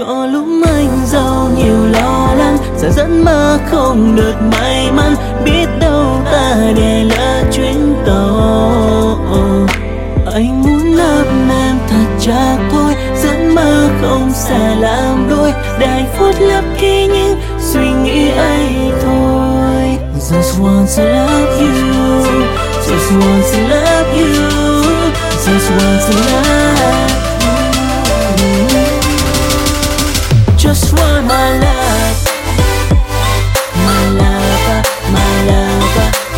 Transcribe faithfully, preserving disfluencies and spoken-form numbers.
Có lúc anh giàu nhiều lo lắng, sợ giấc mơ không được may mắn, biết đâu ta để lỡ chuyến tàu. Anh muốn ấp em thật chắc thôi, giấc mơ không sẽ làm đôi, để hạnh phúc lấp đi những suy nghĩ ấy thôi. Just want to love you, just want to love you, just want to love you.